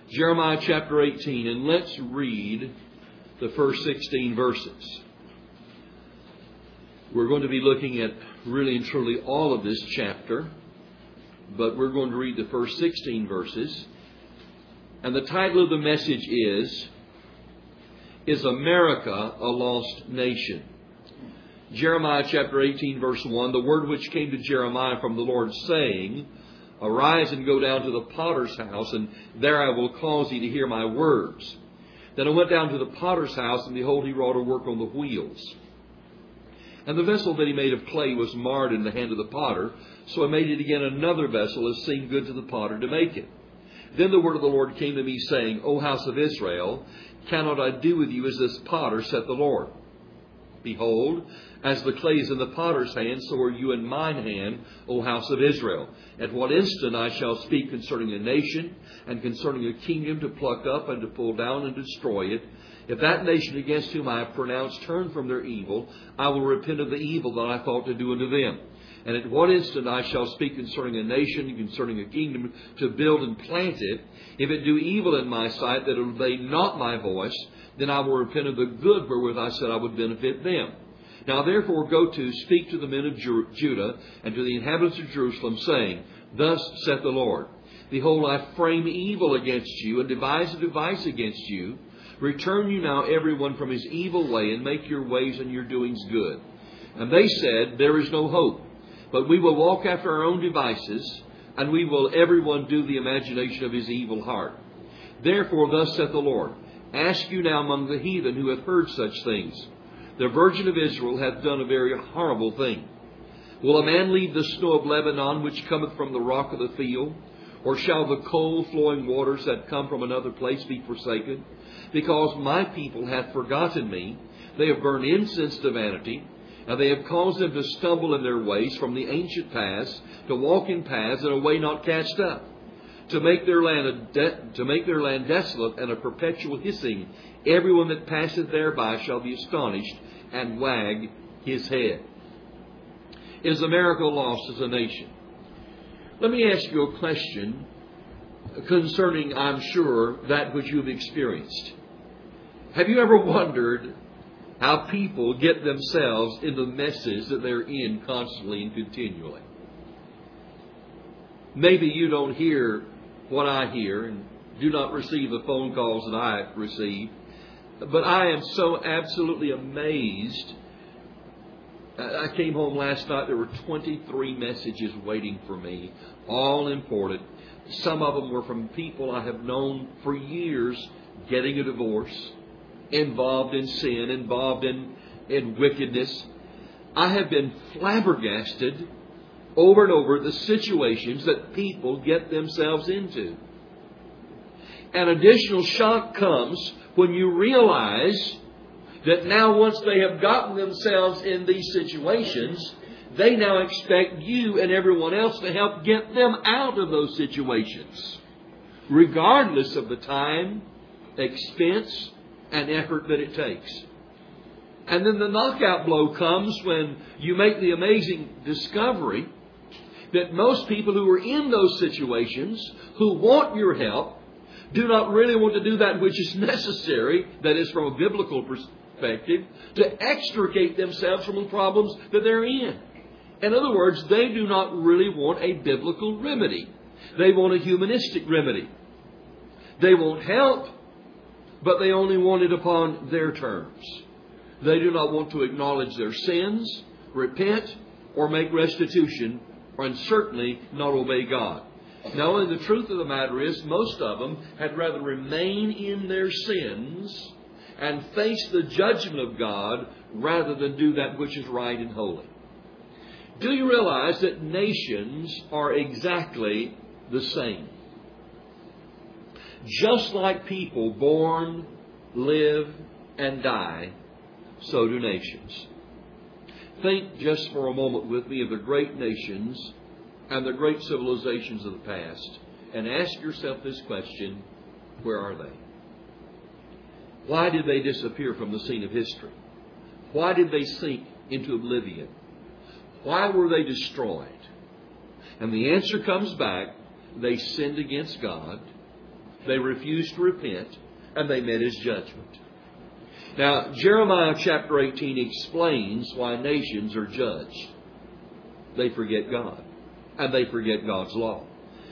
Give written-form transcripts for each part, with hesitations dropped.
Jeremiah chapter 18, and let's read the first 16 verses. We're going to be looking at really and truly all of this chapter, but we're going to read the first 16 verses. And the title of the message is America a Lost Nation? Jeremiah chapter 18, verse 1, the word which came to Jeremiah from the Lord, saying, Arise and go down to the potter's house, and there I will cause thee to hear my words. Then I went down to the potter's house, and behold, he wrought a work on the wheels. And the vessel that he made of clay was marred in the hand of the potter, so I made it again another vessel, as seemed good to the potter to make it. Then the word of the Lord came to me, saying, O house of Israel, cannot I do with you as this potter, saith the Lord? Behold, as the clay is in the potter's hand, so are you in mine hand, O house of Israel. At what instant I shall speak concerning a nation, and concerning a kingdom, to pluck up and to pull down and destroy it. If that nation against whom I have pronounced turn from their evil, I will repent of the evil that I thought to do unto them. And at what instant I shall speak concerning a nation, and concerning a kingdom, to build and plant it. If it do evil in my sight, that obey not my voice, then I will repent of the good wherewith I said I would benefit them. Now therefore go to, speak to the men of Judah, and to the inhabitants of Jerusalem, saying, Thus saith the Lord, Behold, I frame evil against you, and devise a device against you. Return you now every one from his evil way, and make your ways and your doings good. And they said, There is no hope, but we will walk after our own devices, and we will every one do the imagination of his evil heart. Therefore thus saith the Lord, Ask you now among the heathen who have heard such things. The virgin of Israel hath done a very horrible thing. Will a man leave the snow of Lebanon, which cometh from the rock of the field? Or shall the cold flowing waters that come from another place be forsaken? Because my people hath forgotten me, they have burned incense to vanity, and they have caused them to stumble in their ways from the ancient paths, to walk in paths in a way not cast up, to make their land desolate and a perpetual hissing. Everyone that passeth thereby shall be astonished and wag his head. Is America lost as a nation? Let me ask you a question concerning, I'm sure, that which you've experienced. Have you ever wondered how people get themselves in the messes that they're in constantly and continually? Maybe you don't hear what I hear and do not receive the phone calls that I receive, but I am so absolutely amazed. I came home last night. There were 23 messages waiting for me, all important. Some of them were from people I have known for years, getting a divorce, involved in sin, involved in wickedness. I have been flabbergasted over and over the situations that people get themselves into. An additional shock comes when you realize that now once they have gotten themselves in these situations, they now expect you and everyone else to help get them out of those situations, regardless of the time, expense, and effort that it takes. And then the knockout blow comes when you make the amazing discovery that most people who are in those situations, who want your help, do not really want to do that which is necessary, that is from a biblical perspective, to extricate themselves from the problems that they're in. In other words, they do not really want a biblical remedy. They want a humanistic remedy. They want help, but they only want it upon their terms. They do not want to acknowledge their sins, repent, or make restitution, and certainly not obey God. Now, the truth of the matter is, most of them had rather remain in their sins and face the judgment of God rather than do that which is right and holy. Do you realize that nations are exactly the same? Just like people born, live, and die, so do nations. Think just for a moment with me of the great nations and the great civilizations of the past, and ask yourself this question: where are they? Why did they disappear from the scene of history? Why did they sink into oblivion? Why were they destroyed? And the answer comes back: they sinned against God. They refused to repent, and they met His judgment. Now, Jeremiah chapter 18 explains why nations are judged. They forget God, and they forget God's law.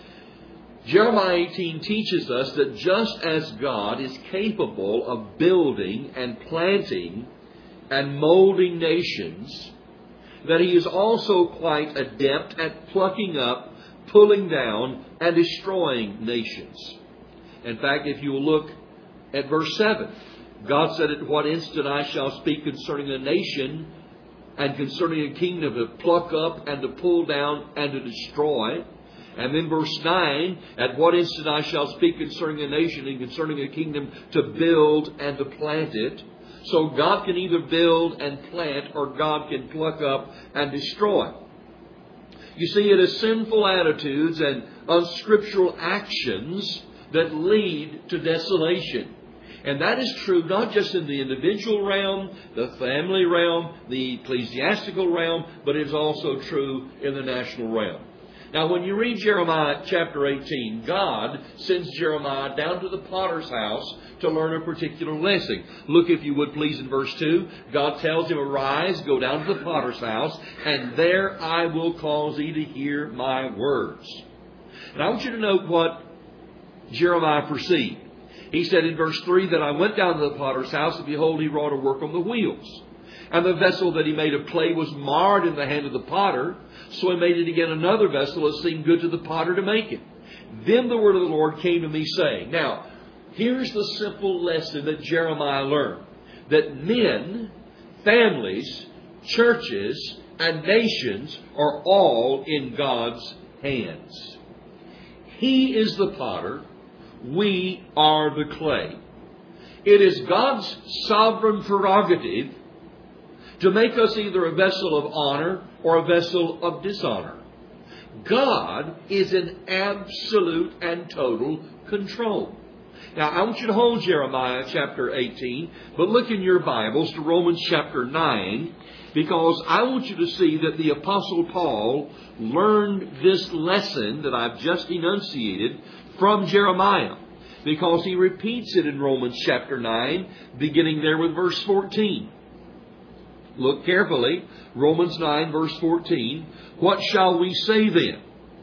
Jeremiah 18 teaches us that just as God is capable of building and planting and molding nations, that He is also quite adept at plucking up, pulling down, and destroying nations. In fact, if you will look at verse 7, God said, "At what instant I shall speak concerning a nation and concerning a kingdom to pluck up and to pull down and to destroy." And then verse 9, "At what instant I shall speak concerning a nation and concerning a kingdom to build and to plant it." So God can either build and plant, or God can pluck up and destroy. You see, it is sinful attitudes and unscriptural actions that lead to desolation. And that is true not just in the individual realm, the family realm, the ecclesiastical realm, but it is also true in the national realm. Now, when you read Jeremiah chapter 18, God sends Jeremiah down to the potter's house to learn a particular lesson. Look, if you would please, in verse 2. God tells him, "Arise, go down to the potter's house, and there I will cause thee to hear my words." And I want you to note what Jeremiah perceived. He said in verse 3 that I went down to the potter's house, and behold, he wrought a work on the wheels. And the vessel that he made of clay was marred in the hand of the potter. So he made it again another vessel as seemed good to the potter to make it. Then the word of the Lord came to me, saying. Now, here's the simple lesson that Jeremiah learned. That men, families, churches, and nations are all in God's hands. He is the potter. We are the clay. It is God's sovereign prerogative to make us either a vessel of honor or a vessel of dishonor. God is in absolute and total control. Now, I want you to hold Jeremiah chapter 18, but look in your Bibles to Romans chapter 9, because I want you to see that the Apostle Paul learned this lesson that I've just enunciated from Jeremiah, because he repeats it in Romans chapter 9, beginning there with verse 14. Look carefully. Romans 9, verse 14. What shall we say then?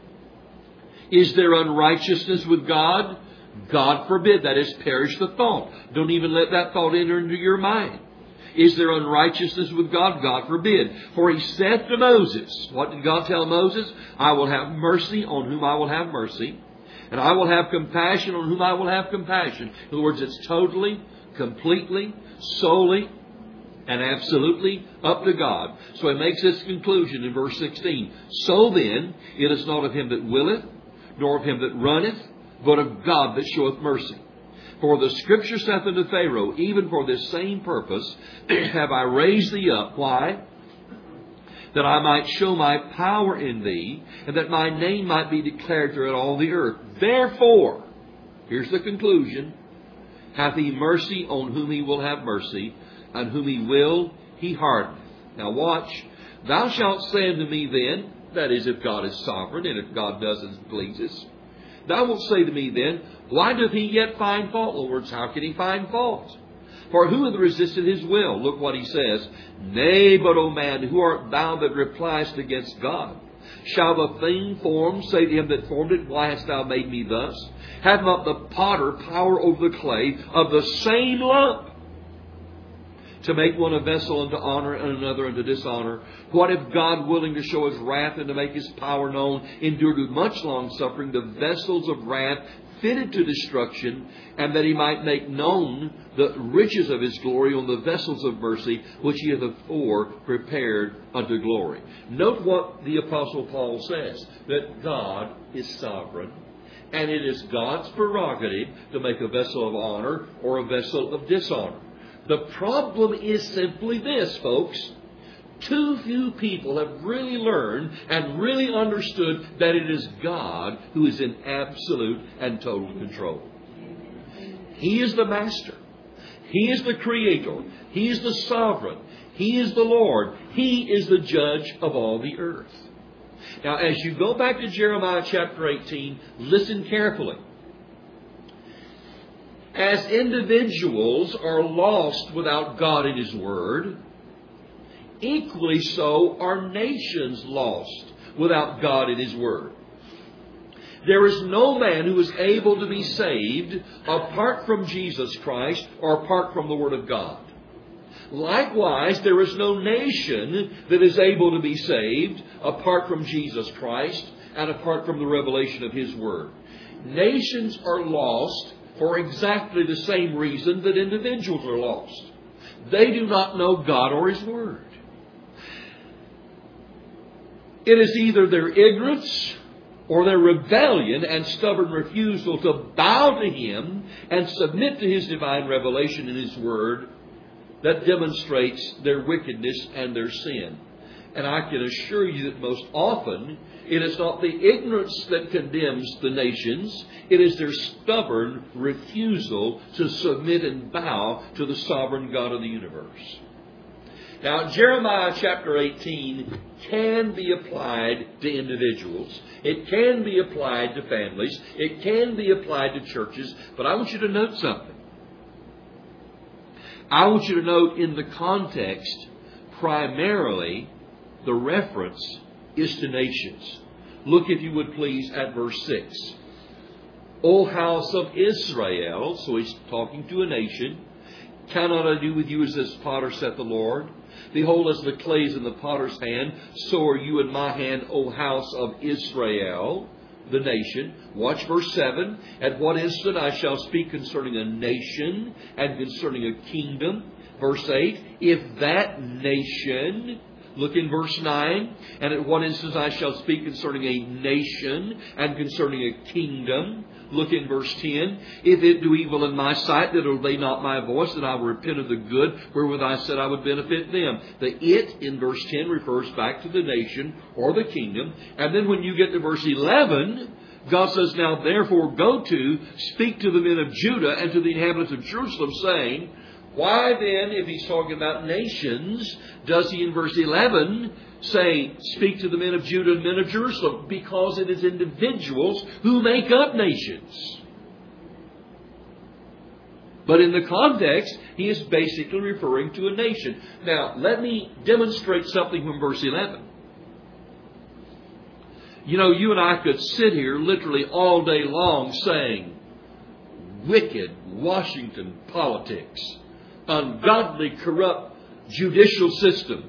Is there unrighteousness with God? God forbid. That is, perish the thought. Don't even let that thought enter into your mind. Is there unrighteousness with God? God forbid. For he said to Moses, what did God tell Moses? I will have mercy on whom I will have mercy, and I will have compassion on whom I will have compassion. In other words, it's totally, completely, solely, and absolutely up to God. So he makes this conclusion in verse 16. So then, it is not of him that willeth, nor of him that runneth, but of God that showeth mercy. For the Scripture saith unto Pharaoh, even for this same purpose have I raised thee up. Why? That I might show my power in thee, and that my name might be declared throughout all the earth. Therefore, here's the conclusion, hath he mercy on whom he will have mercy, and whom he will, he hardeneth. Now watch. Thou shalt say unto me then, that is, if God is sovereign, and if God does as he pleases, thou wilt say to me then, why doth he yet find fault? In other words, how can he find fault? For who hath resisted his will? Look what he says. Nay, but, O man, who art thou that repliest against God? Shall the thing formed say to him that formed it, why hast thou made me thus? Hath not the potter power over the clay of the same lump, to make one a vessel unto honor and another unto dishonor? What if God, willing to show his wrath and to make his power known, endured with much long suffering the vessels of wrath fitted to destruction, and that he might make known the riches of his glory on the vessels of mercy, which he hath afore prepared unto glory? Note what the Apostle Paul says, that God is sovereign, and it is God's prerogative to make a vessel of honor or a vessel of dishonor. The problem is simply this, folks. Too few people have really learned and really understood that it is God who is in absolute and total control. He is the master. He is the creator. He is the sovereign. He is the Lord. He is the judge of all the earth. Now, as you go back to Jeremiah chapter 18, listen carefully. As individuals are lost without God and His Word, equally so are nations lost without God and His Word. There is no man who is able to be saved apart from Jesus Christ or apart from the Word of God. Likewise, there is no nation that is able to be saved apart from Jesus Christ and apart from the revelation of His Word. Nations are lost for exactly the same reason that individuals are lost. They do not know God or His Word. It is either their ignorance or their rebellion and stubborn refusal to bow to Him and submit to His divine revelation in His Word that demonstrates their wickedness and their sin. And I can assure you that most often it is not the ignorance that condemns the nations. It is their stubborn refusal to submit and bow to the sovereign God of the universe. Now, Jeremiah chapter 18 can be applied to individuals. It can be applied to families. It can be applied to churches. But I want you to note something. I want you to note in the context, primarily, the reference is to nations. Look, if you would please, at verse 6. O house of Israel, so he's talking to a nation, cannot I do with you as this potter, saith the Lord? Behold, as the clay is in the potter's hand, so are you in my hand, O house of Israel, the nation. Watch verse 7. At what instant I shall speak concerning a nation and concerning a kingdom. Verse 8. If that nation... Look in verse 9. And at what instant I shall speak concerning a nation and concerning a kingdom. Look in verse 10. If it do evil in my sight, that obey not my voice, then I will repent of the good wherewith I said I would benefit them. The it in verse 10 refers back to the nation or the kingdom. And then when you get to verse 11, God says, now therefore go to, speak to the men of Judah and to the inhabitants of Jerusalem, saying, why then, if he's talking about nations, does he in verse 11 say, speak to the men of Judah and men of Jerusalem? Because it is individuals who make up nations. But in the context, he is basically referring to a nation. Now, let me demonstrate something from verse 11. You know, you and I could sit here literally all day long saying, wicked Washington politics, ungodly, corrupt judicial system,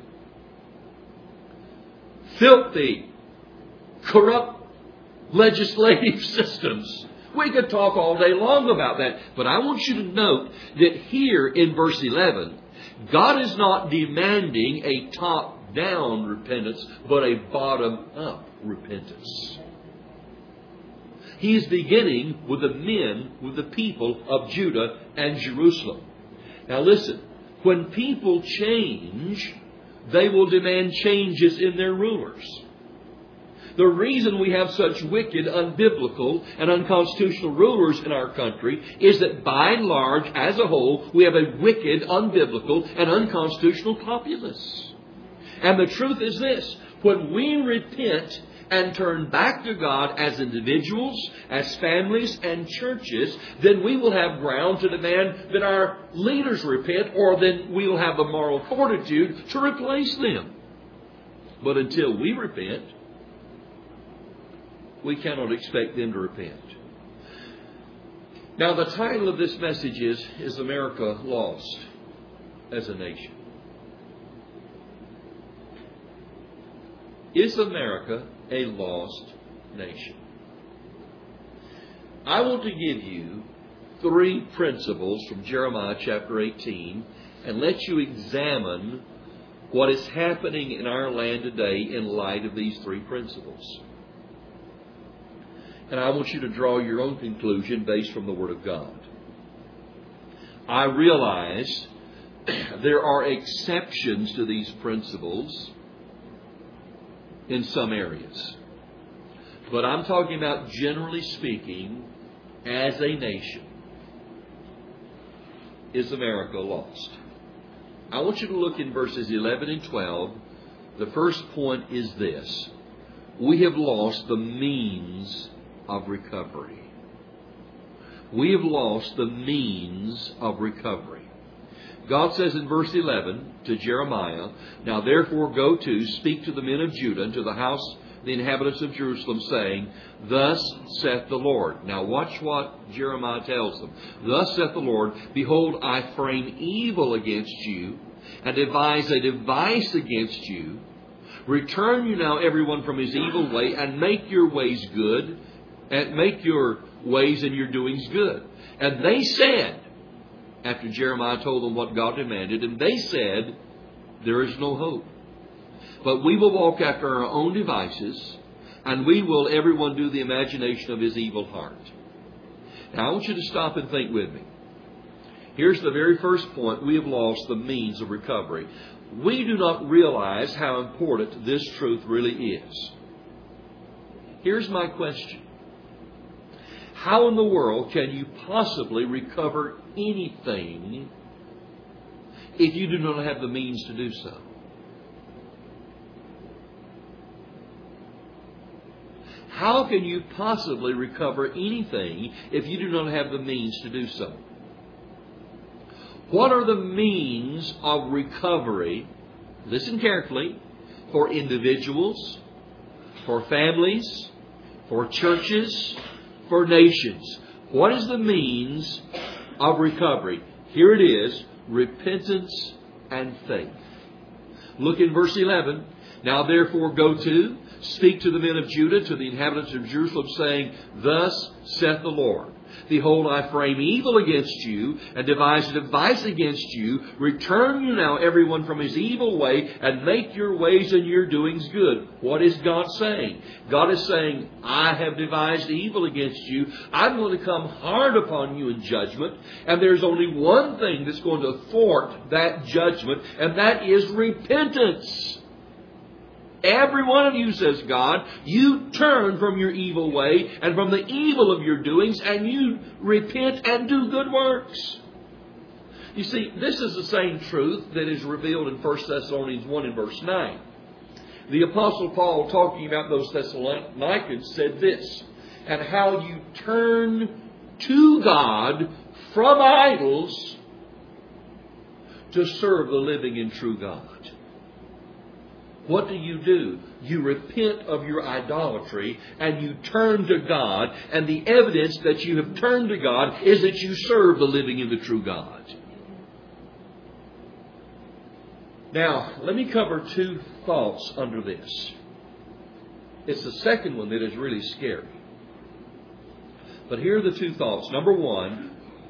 filthy, corrupt legislative systems. We could talk all day long about that. But I want you to note that here in verse 11, God is not demanding a top-down repentance, but a bottom-up repentance. He is beginning with the men, with the people of Judah and Jerusalem. Now listen, when people change, they will demand changes in their rulers. The reason we have such wicked, unbiblical, and unconstitutional rulers in our country is that by and large, as a whole, we have a wicked, unbiblical, and unconstitutional populace. And the truth is this: when we repent and turn back to God as individuals, as families, and churches, then we will have ground to demand that our leaders repent, or then we will have the moral fortitude to replace them. But until we repent, we cannot expect them to repent. Now, the title of this message is America Lost as a Nation? Is America a lost nation? I want to give you 3 principles from Jeremiah chapter 18 and let you examine what is happening in our land today in light of these 3 principles. And I want you to draw your own conclusion based from the Word of God. I realize there are exceptions to these principles in some areas. But I'm talking about, generally speaking, as a nation. Is America lost? I want you to look in verses 11 and 12. The first point is this: we have lost the means of recovery. we have lost the means of recovery. God says in verse 11 to Jeremiah, "Now therefore go to, speak to the men of Judah and to the house, the inhabitants of Jerusalem, saying, Thus saith the Lord." Now watch what Jeremiah tells them. "Thus saith the Lord, Behold, I frame evil against you, and devise a device against you. Return you now everyone from his evil way, and make your ways good, and make your ways and your doings good." And they said, after Jeremiah told them what God demanded, and they said, "There is no hope. But we will walk after our own devices, and we will everyone do the imagination of his evil heart." Now I want you to stop and think with me. Here's the very first point. We have lost the means of recovery. We do not realize how important this truth really is. Here's my question. How in the world can you possibly recover anything if you do not have the means to do so? How can you possibly recover anything if you do not have the means to do so? What are the means of recovery, listen carefully, for individuals, for families, for churches, for nations? What is the means of recovery? Here it is, repentance and faith. Look in verse 11. "Now therefore go to, speak to the men of Judah, to the inhabitants of Jerusalem, saying, Thus saith the Lord, Behold, I frame evil against you, and devise a device against you. Return you now everyone from his evil way, and make your ways and your doings good." What is God saying? God is saying, I have devised evil against you. I'm going to come hard upon you in judgment. And there's only one thing that's going to thwart that judgment, and that is repentance. Every one of you, says God, you turn from your evil way and from the evil of your doings, and you repent and do good works. You see, this is the same truth that is revealed in 1 Thessalonians 1 and verse 9. The Apostle Paul, talking about those Thessalonians, said this, "And how you turn to God from idols to serve the living and true God." What do? You repent of your idolatry and you turn to God, and the evidence that you have turned to God is that you serve the living and the true God. Now, let me cover two thoughts under this. It's the second one that is really scary. But here are the two thoughts. Number one,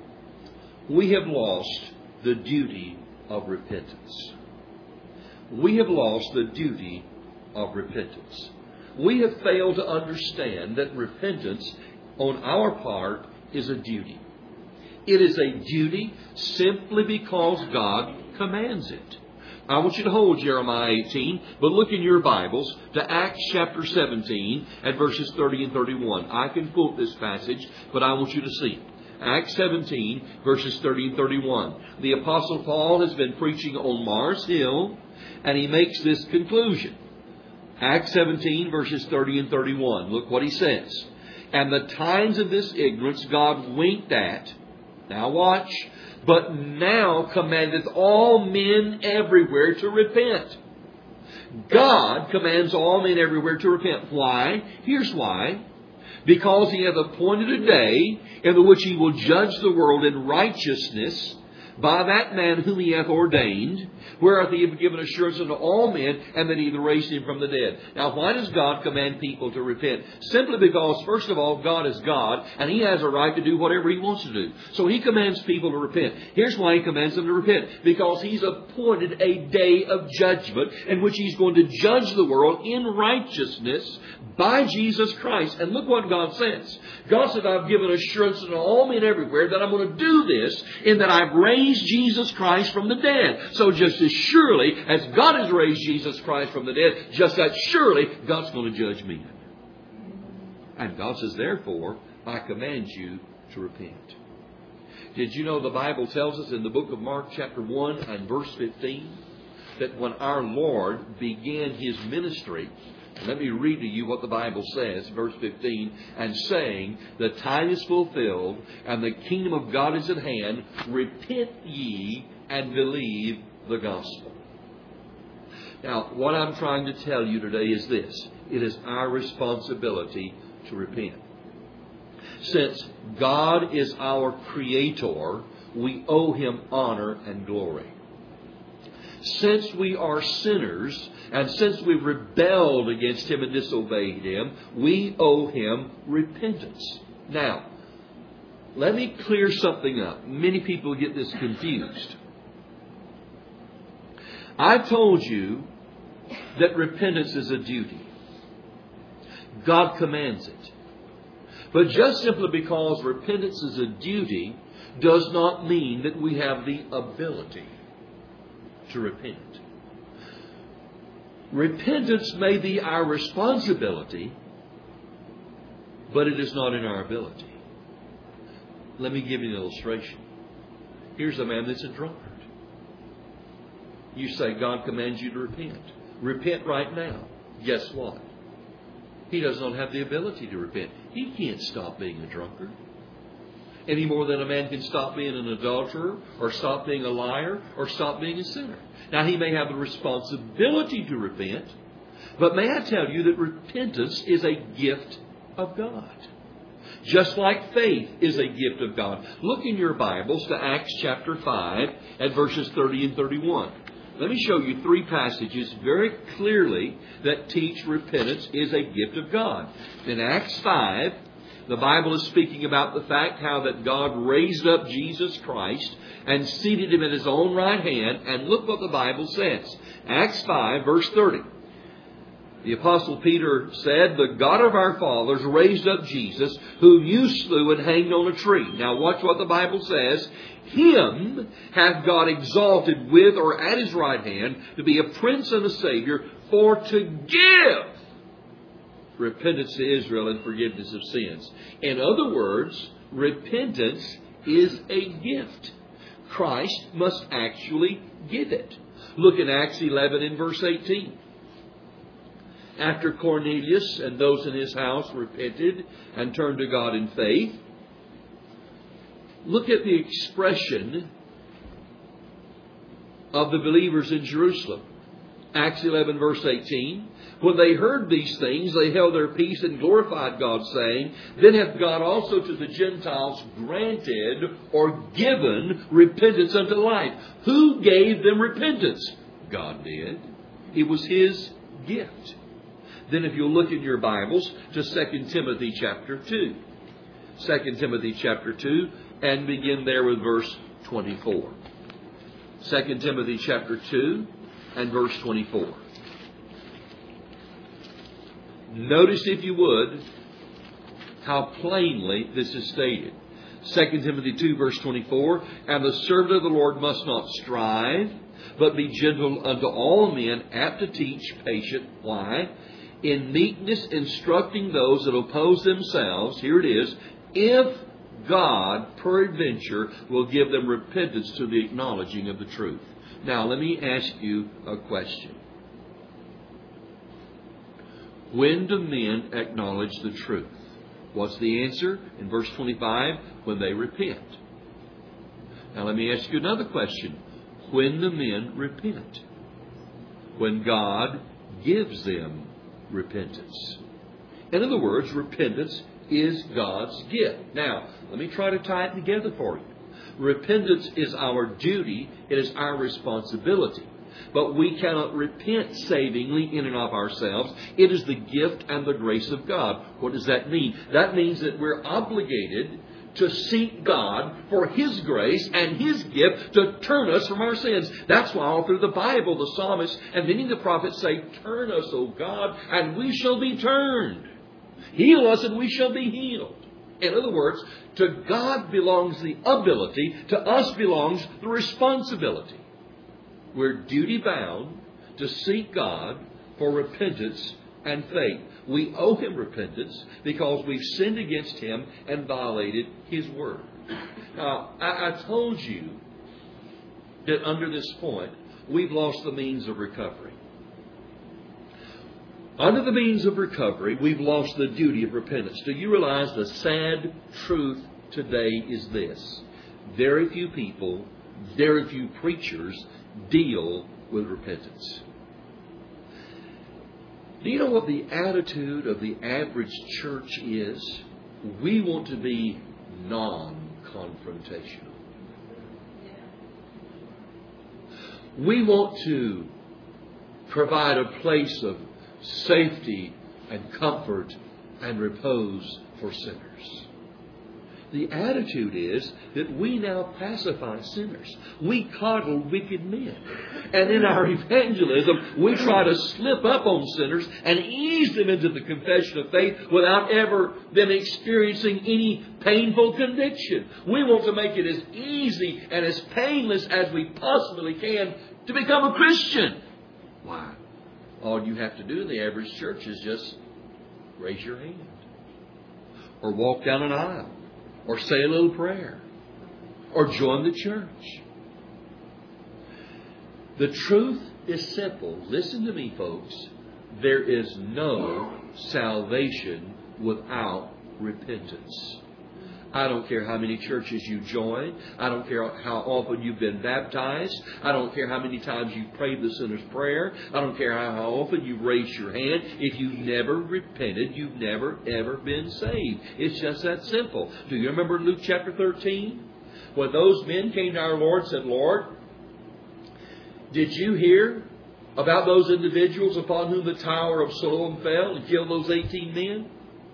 we have lost the duty of repentance. We have lost the duty of repentance. We have failed to understand that repentance on our part is a duty. It is a duty simply because God commands it. I want you to hold Jeremiah 18, but look in your Bibles to Acts chapter 17 and verses 30 and 31. I can quote this passage, but I want you to see it. Acts 17, verses 30 and 31. The Apostle Paul has been preaching on Mars Hill, and he makes this conclusion. Acts 17, verses 30 and 31. Look what he says. "And the times of this ignorance God winked at." Now watch. "But now commandeth all men everywhere to repent." God commands all men everywhere to repent. Why? Here's why. "Because he hath appointed a day in the which he will judge the world in righteousness by that man whom he hath ordained, whereof he hath given assurance unto all men, and that he hath raised him from the dead." Now, why does God command people to repent? Simply because, first of all, God is God, and he has a right to do whatever he wants to do. So he commands people to repent. Here's why he commands them to repent. Because he's appointed a day of judgment in which he's going to judge the world in righteousness by Jesus Christ. And look what God says. God said, "I've given assurance to all men everywhere that I'm going to do this, in that I've raised Jesus Christ from the dead." So just as surely as God has raised Jesus Christ from the dead, just as surely God's going to judge men. And God says, "Therefore, I command you to repent." Did you know the Bible tells us in the book of Mark chapter 1 and verse 15 that when our Lord began his ministry, Let me read to you what the Bible says, verse 15, and saying, the time is fulfilled, and the kingdom of God is at hand. Repent ye and believe the gospel. Now, what I'm trying to tell you today is this. It is our responsibility to repent. Since God is our Creator, we owe Him honor and glory. Since we are sinners, and since we've rebelled against Him and disobeyed Him, we owe Him repentance. Now, let me clear something up. Many people get this confused. I told you that repentance is a duty. God commands it. But just simply because repentance is a duty does not mean that we have the ability to repent. Repentance may be our responsibility, but it is not in our ability. Let me give you an illustration. Here's a man that's a drunkard. You say God commands you to repent. Repent right now. Guess what? He does not have the ability to repent. He can't stop being a drunkard. Any more than a man can stop being an adulterer, or stop being a liar, or stop being a sinner. Now, he may have the responsibility to repent, but may I tell you that repentance is a gift of God. Just like faith is a gift of God. Look in your Bibles to Acts chapter 5 at verses 30 and 31. Let me show you three passages very clearly that teach repentance is a gift of God. In Acts 5, the Bible is speaking about the fact how that God raised up Jesus Christ and seated Him at His own right hand. And look what the Bible says. Acts 5, verse 30. The Apostle Peter said, the God of our fathers raised up Jesus, whom you slew and hanged on a tree. Now watch what the Bible says. Him hath God exalted with or at His right hand to be a prince and a savior, for to give repentance to Israel and forgiveness of sins. In other words, repentance is a gift. Christ must actually give it. Look in Acts 11 in verse 18. After Cornelius and those in his house repented and turned to God in faith, look at the expression of the believers in Jerusalem. Acts 11 verse 18. When they heard these things, they held their peace and glorified God, saying, then hath God also to the Gentiles granted or given repentance unto life. Who gave them repentance? God did. It was His gift. Then if you'll look in your Bibles to 2 Timothy chapter 2. 2 Timothy chapter 2 and begin there with verse 24. 2 Timothy chapter 2 and verse 24. Notice, if you would, how plainly this is stated. 2 Timothy 2 verse 24. And the servant of the Lord must not strive, but be gentle unto all men, apt to teach, patient. Why? In meekness instructing those that oppose themselves. Here it is. If God, peradventure, will give them repentance to the acknowledging of the truth. Now, let me ask you a question. When do men acknowledge the truth? What's the answer? In verse 25, when they repent. Now, let me ask you another question. When do men repent? When God gives them repentance. In other words, repentance is God's gift. Now, let me try to tie it together for you. Repentance is our duty. It is our responsibility. But we cannot repent savingly in and of ourselves. It is the gift and the grace of God. What does that mean? That means that we're obligated to seek God for His grace and His gift to turn us from our sins. That's why all through the Bible the psalmist and many of the prophets say, turn us, O God, and we shall be turned. Heal us and we shall be healed. In other words, to God belongs the ability, to us belongs the responsibility. We're duty bound to seek God for repentance and faith. We owe Him repentance because we've sinned against Him and violated His word. Now, I told you that under this point, we've lost the means of recovery. Under the means of recovery, we've lost the duty of repentance. Do you realize the sad truth today is this? Very few people, very few preachers deal with repentance. Do you know what the attitude of the average church is? We want to be non-confrontational. We want to provide a place of safety and comfort and repose for sinners. The attitude is that we now pacify sinners. We coddle wicked men. And in our evangelism, we try to slip up on sinners and ease them into the confession of faith without ever them experiencing any painful conviction. We want to make it as easy and as painless as we possibly can to become a Christian. Why? All you have to do in the average church is just raise your hand. Or walk down an aisle. Or say a little prayer. Or join the church. The truth is simple. Listen to me, folks. There is no salvation without repentance. I don't care how many churches you join. I don't care how often you've been baptized. I don't care how many times you've prayed the sinner's prayer. I don't care how often you've raised your hand. If you've never repented, you've never, ever been saved. It's just that simple. Do you remember Luke chapter 13? When those men came to our Lord and said, Lord, did you hear about those individuals upon whom the tower of Siloam fell and killed those 18 men?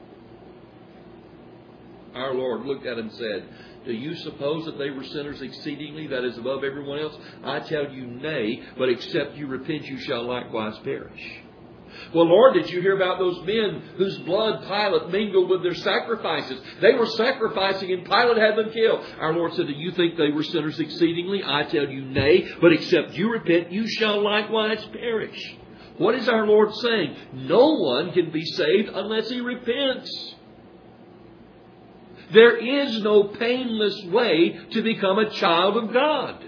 Our Lord looked at them and said, do you suppose that they were sinners exceedingly, that is above everyone else? I tell you, nay, but except you repent, you shall likewise perish. Well, Lord, did you hear about those men whose blood Pilate mingled with their sacrifices? They were sacrificing and Pilate had them killed. Our Lord said, do you think they were sinners exceedingly? I tell you, nay, but except you repent, you shall likewise perish. What is our Lord saying? No one can be saved unless he repents. There is no painless way to become a child of God.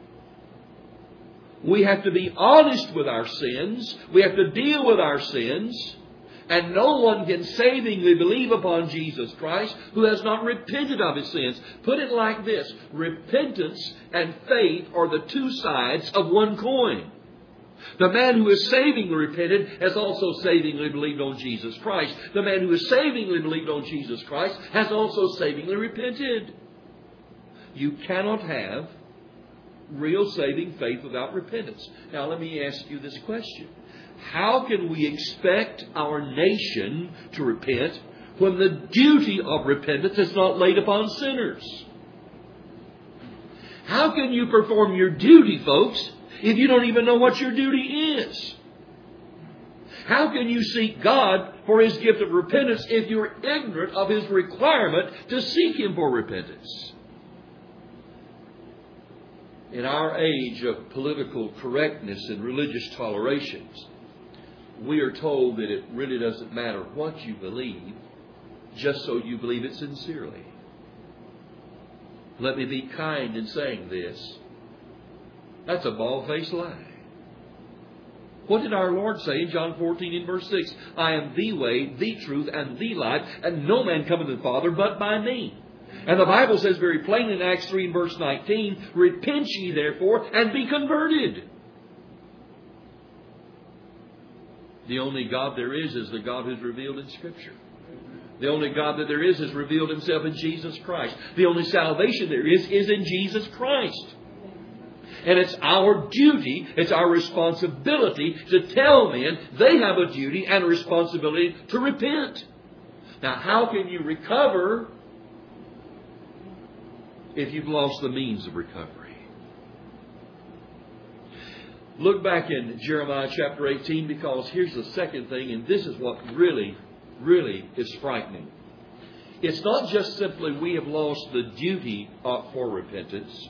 We have to be honest with our sins. We have to deal with our sins. And no one can savingly believe upon Jesus Christ who has not repented of his sins. Put it like this. Repentance and faith are the two sides of one coin. The man who is savingly repented has also savingly believed on Jesus Christ. The man who has savingly believed on Jesus Christ has also savingly repented. You cannot have real saving faith without repentance. Now let me ask you this question. How can we expect our nation to repent when the duty of repentance is not laid upon sinners? How can you perform your duty, folks, if you don't even know what your duty is? How can you seek God for His gift of repentance if you're ignorant of His requirement to seek Him for repentance? In our age of political correctness and religious tolerations, we are told that it really doesn't matter what you believe, just so you believe it sincerely. Let me be kind in saying this. That's a bald-faced lie. What did our Lord say in John 14 and verse 6? I am the way, the truth, and the life, and no man cometh to the Father but by me. And the Bible says very plainly in Acts 3 and verse 19, repent ye therefore and be converted. The only God there is the God who's revealed in Scripture. The only God that there is has revealed Himself in Jesus Christ. The only salvation there is in Jesus Christ. And it's our duty, it's our responsibility to tell men they have a duty and a responsibility to repent. Now, how can you recover if you've lost the means of recovery? Look back in Jeremiah chapter 18, because here's the second thing, and this is what really is frightening. It's not just simply we have lost the duty for repentance.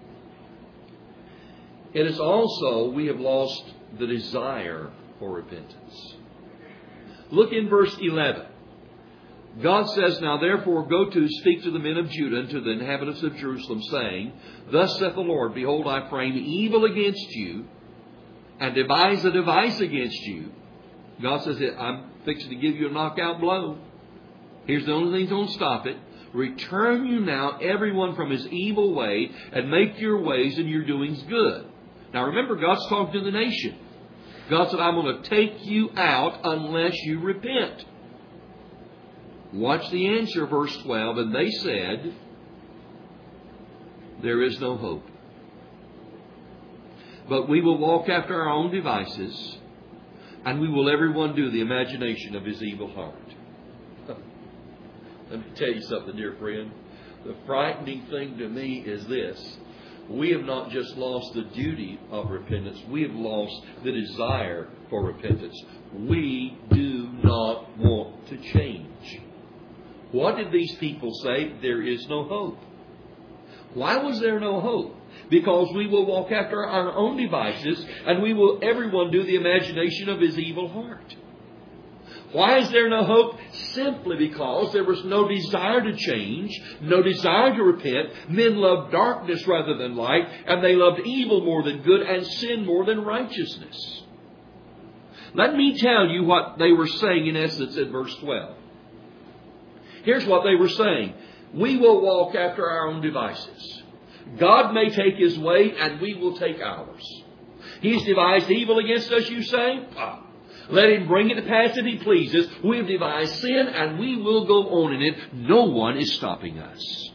It is also we have lost the desire for repentance. Look in verse 11. God says, now therefore go to speak to the men of Judah and to the inhabitants of Jerusalem, saying, thus saith the Lord, behold, I frame evil against you, and devise a device against you, God says, I'm fixing to give you a knockout blow. Here's the only thing that's going to stop it. Return you now, everyone, from his evil way, and make your ways and your doings good. Now remember, God's talking to the nation. God said, I'm going to take you out unless you repent. Watch the answer, verse 12. And they said, there is no hope. But we will walk after our own devices, and we will everyone do the imagination of his evil heart. Let me tell you something, dear friend. The frightening thing to me is this. We have not just lost the duty of repentance. We have lost the desire for repentance. We do not want to change. What did these people say? There is no hope. Why was there no hope? Because we will walk after our own devices, and we will everyone do the imagination of his evil heart. Why is there no hope? Simply because there was no desire to change, no desire to repent. Men loved darkness rather than light, and they loved evil more than good, and sin more than righteousness. Let me tell you what they were saying in essence in verse 12. Here's what they were saying. We will walk after our own devices. God may take his way, and we will take ours. He's devised evil against us, you say? Let him bring it to pass if he pleases. We have devised sin, and we will go on in it. No one is stopping us.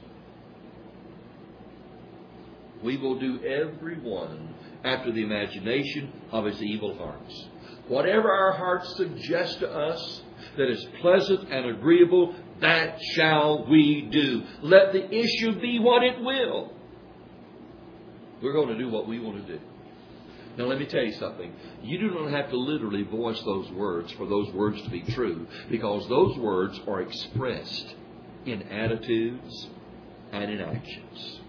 We will do every one after the imagination of his evil hearts. Whatever our hearts suggest to us that is pleasant and agreeable, that shall we do. Let the issue be what it will. We're going to do what we want to do. Now let me tell you something. You do not have to literally voice those words for those words to be true, because those words are expressed in attitudes and in actions.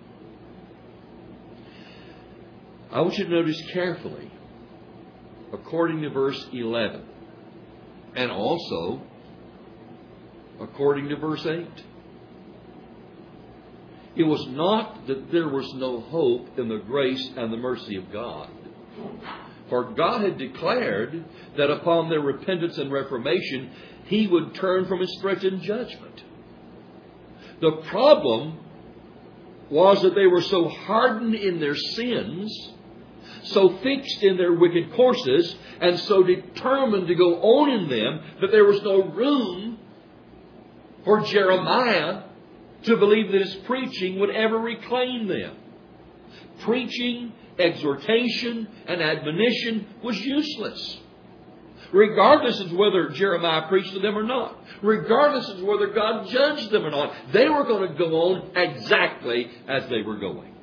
I want you to notice carefully, according to verse 11, and also according to verse 8. It was not that there was no hope in the grace and the mercy of God. For God had declared that upon their repentance and reformation, he would turn from his threatened judgment. The problem was that they were so hardened in their sins, so fixed in their wicked courses, and so determined to go on in them, that there was no room for Jeremiah to believe that his preaching would ever reclaim them. Preaching, exhortation, and admonition was useless. Regardless of whether Jeremiah preached to them or not. Regardless of whether God judged them or not. They were going to go on exactly as they were going.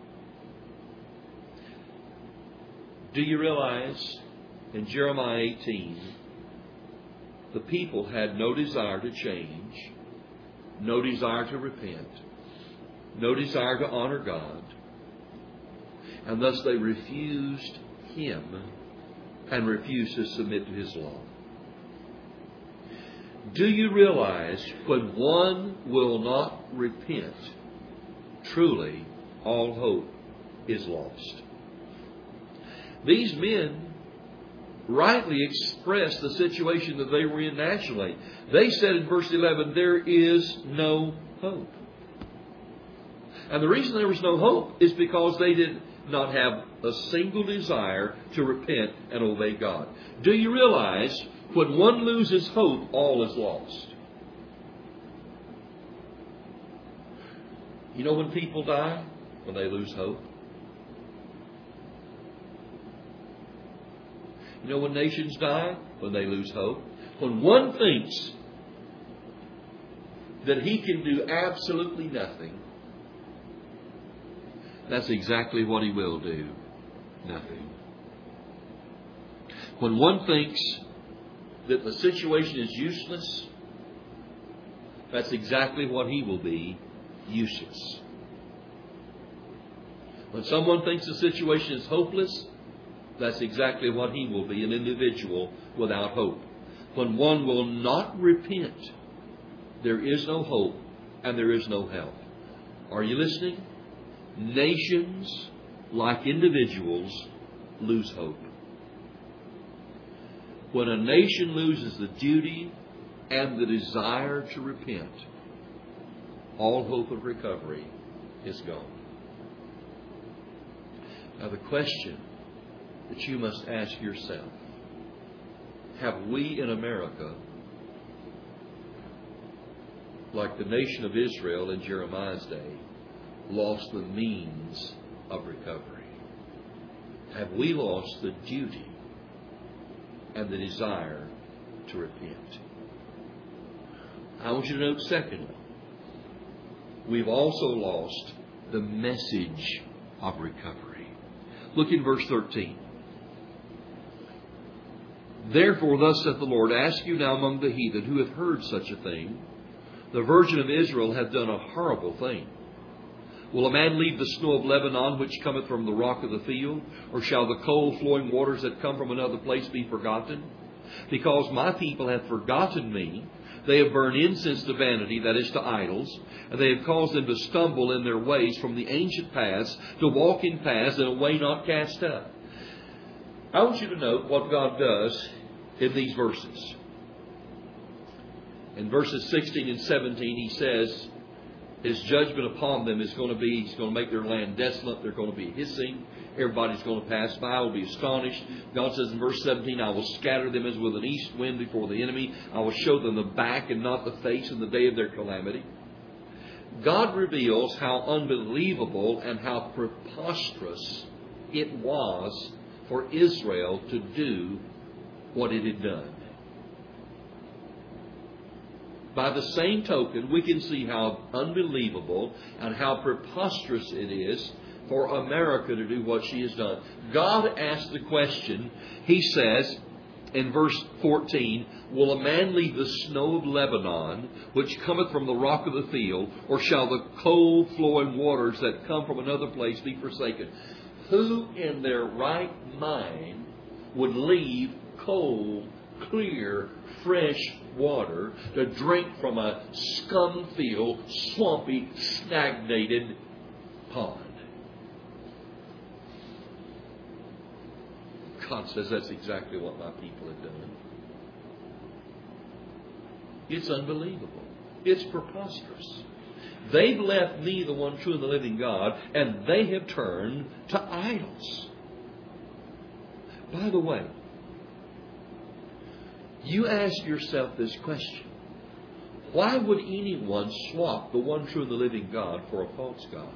Do you realize in Jeremiah 18, the people had no desire to change, no desire to repent, no desire to honor God, and thus they refused him and refused to submit to his law. Do you realize when one will not repent, truly all hope is lost? These men rightly expressed the situation that they were in nationally. They said in verse 11, there is no hope. And the reason there was no hope is because they did not have a single desire to repent and obey God. Do you realize when one loses hope, all is lost? You know when people die? When they lose hope. You know when nations die? When they lose hope. When one thinks that he can do absolutely nothing, that's exactly what he will do. Nothing. When one thinks that the situation is useless, that's exactly what he will be. Useless. When someone thinks the situation is hopeless, that's exactly what he will be, an individual without hope. When one will not repent, there is no hope and there is no help. Are you listening? Nations, like individuals, lose hope. When a nation loses the duty and the desire to repent, all hope of recovery is gone. Now the question that you must ask yourself, have we in America, like the nation of Israel in Jeremiah's day, lost the means of recovery? Have we lost the duty and the desire to repent? I want you to note, secondly, we've also lost the message of recovery. Look in verse 13. Therefore, thus saith the Lord, ask you now among the heathen who hath heard such a thing. The virgin of Israel hath done a horrible thing. Will a man leave the snow of Lebanon, which cometh from the rock of the field? Or shall the cold flowing waters that come from another place be forgotten? Because my people have forgotten me, they have burned incense to vanity, that is, to idols, and they have caused them to stumble in their ways from the ancient paths, to walk in paths in a way not cast up. I want you to note what God does in these verses. In verses 16 and 17, He says His judgment upon them is going to be, He's going to make their land desolate. They're going to be hissing. Everybody's going to pass by, will be astonished. God says in verse 17, I will scatter them as with an east wind before the enemy. I will show them the back and not the face in the day of their calamity. God reveals how unbelievable and how preposterous it was for Israel to do what it had done. By the same token, we can see how unbelievable and how preposterous it is for America to do what she has done. God asked the question, He says in verse 14, will a man leave the snow of Lebanon, which cometh from the rock of the field, or shall the cold flowing waters that come from another place be forsaken? Who in their right mind would leave cold, clear, fresh water to drink from a scum-filled, swampy, stagnated pond? God says that's exactly what my people have done. It's unbelievable. It's preposterous. They've left me, the one true and the living God, and they have turned to idols. By the way, you ask yourself this question. Why would anyone swap the one true and the living God for a false God?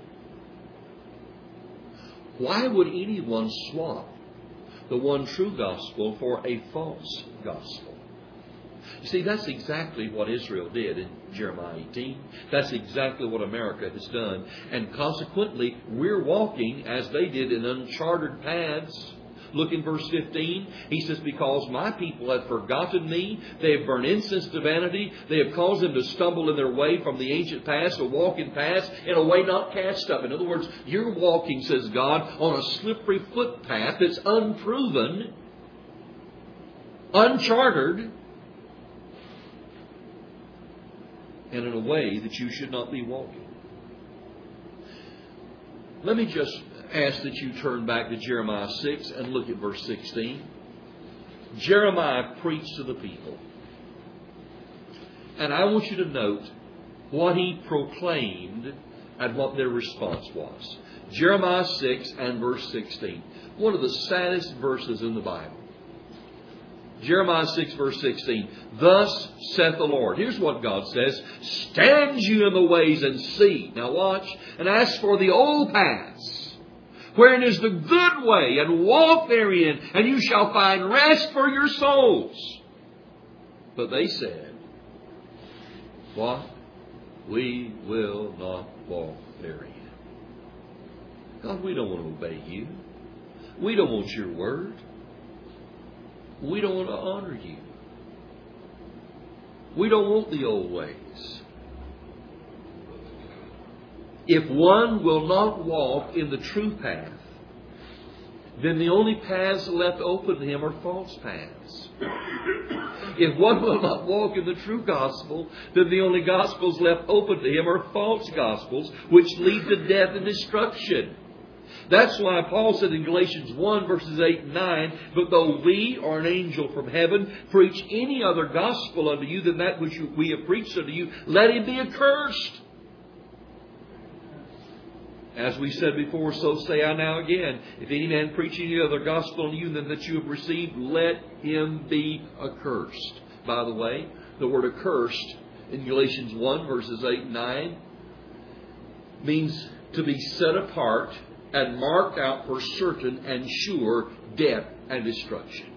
Why would anyone swap the one true gospel for a false gospel? You see, that's exactly what Israel did in Jeremiah 18. That's exactly what America has done. And consequently, we're walking as they did in uncharted paths. Look in verse 15. He says, because my people have forgotten me, they have burned incense to vanity, they have caused them to stumble in their way from the ancient paths, to walk in paths in a way not cast up. In other words, you're walking, says God, on a slippery footpath that's unproven, uncharted, and in a way that you should not be walking. Let me just ask that you turn back to Jeremiah 6 and look at verse 16. Jeremiah preached to the people. And I want you to note what he proclaimed and what their response was. Jeremiah 6 and verse 16. One of the saddest verses in the Bible. Jeremiah 6 verse 16. Thus saith the Lord. Here's what God says. Stand you in the ways and see. Now watch. And ask for the old paths, wherein is the good way, and walk therein, and you shall find rest for your souls. But they said, what? We will not walk therein. God, we don't want to obey you. We don't want your word. We don't want to honor you. We don't want the old ways. If one will not walk in the true path, then the only paths left open to him are false paths. If one will not walk in the true gospel, then the only gospels left open to him are false gospels, which lead to death and destruction. That's why Paul said in Galatians 1 verses 8 and 9, "But though we or an angel from heaven preach any other gospel unto you than that which we have preached unto you, let him be accursed." As we said before, so say I now again, if any man preach any other gospel unto you than that you have received, let him be accursed. By the way, the word accursed in Galatians 1 verses 8 and 9 means to be set apart and marked out for certain and sure death and destruction.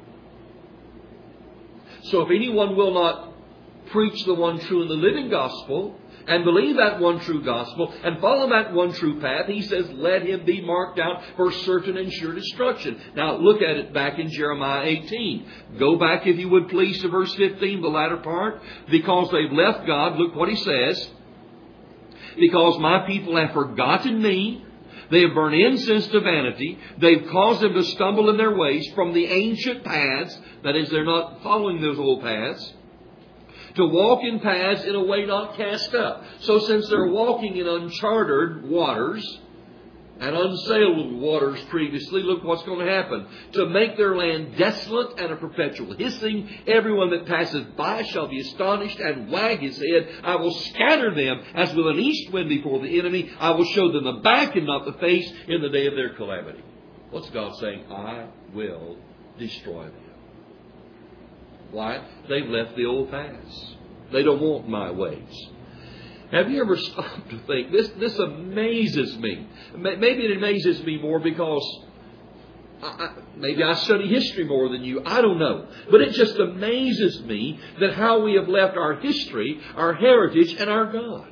So if anyone will not preach the one true and the living gospel, and believe that one true gospel, and follow that one true path, he says, let him be marked out for certain and sure destruction. Now look at it back in Jeremiah 18. Go back, if you would please, to verse 15, the latter part. Because they've left God, look what he says. Because my people have forgotten me, they have burned incense to vanity, they've caused them to stumble in their ways from the ancient paths, that is, they're not following those old paths, to walk in paths in a way not cast up. So since they're walking in uncharted waters and unsailed waters previously, look what's going to happen. To make their land desolate and a perpetual hissing, everyone that passes by shall be astonished and wag his head. I will scatter them as with an east wind before the enemy. I will show them the back and not the face in the day of their calamity. What's God saying? I will destroy them. Why? They've left the old paths. They don't want my ways. Have you ever stopped to think, this amazes me. Maybe it amazes me more because maybe I study history more than you. I don't know. But it just amazes me that how we have left our history, our heritage, and our God.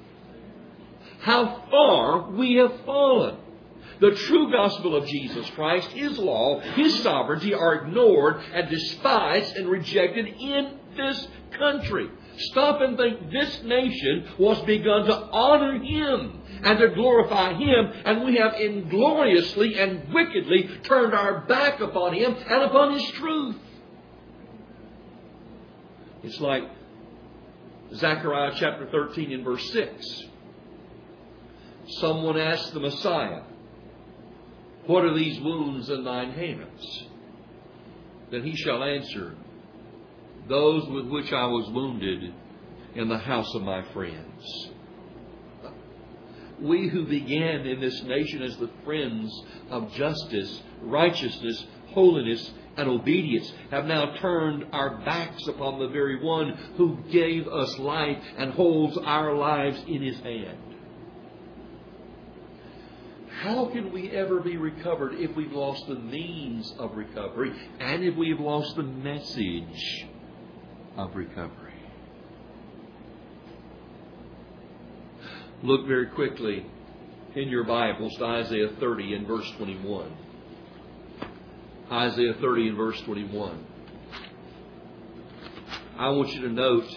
How far we have fallen. The true gospel of Jesus Christ, His law, His sovereignty are ignored and despised and rejected in this country. Stop and think, this nation was begun to honor Him and to glorify Him, and we have ingloriously and wickedly turned our back upon Him and upon His truth. It's like Zechariah chapter 13 and verse 6. Someone asked the Messiah, "What are these wounds in thine hands?" Then he shall answer, "Those with which I was wounded in the house of my friends." We who began in this nation as the friends of justice, righteousness, holiness, and obedience have now turned our backs upon the very one who gave us life and holds our lives in His hand. How can we ever be recovered if we've lost the means of recovery and if we have lost the message of recovery? Look very quickly in your Bibles to Isaiah 30 and verse 21. Isaiah 30 and verse 21. I want you to note,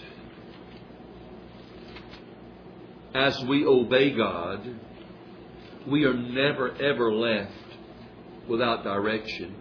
as we obey God, we are never ever left without direction.